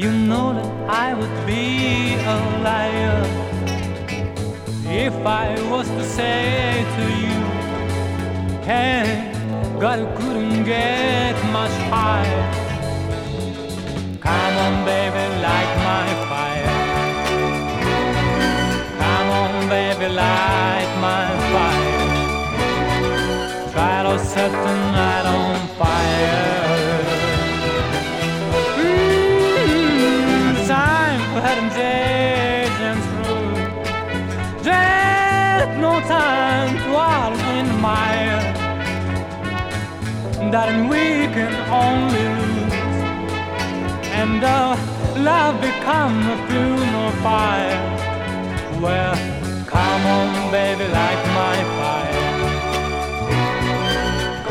You know that I would be a liar if I was to say to you, hey, God, you couldn't get much higher. Come on, baby, light my fire. Come on, baby, light my fire. Try to set the night on fire. Time for heading days and through. There's no time to wallow in the mire. Darling, we can only lose, and love become a funeral fire. Well, come on, baby, light me.